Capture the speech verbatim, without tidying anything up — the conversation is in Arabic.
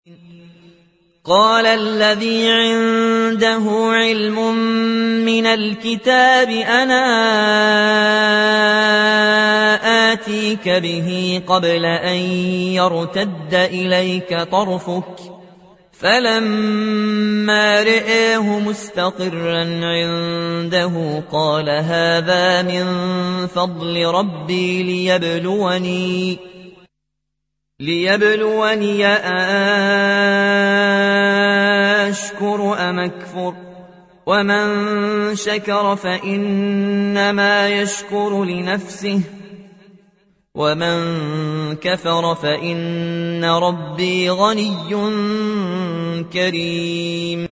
قال الذي عنده علم من الكتاب أنا آتيك به قبل أن يرتد إليك طرفك فلما رآه مستقرا عنده قال هذا من فضل ربي ليبلوني ليبلوني أشكر أم أكفر ومن شكر فإنما يشكر لنفسه ومن كفر فإن ربي غني كريم.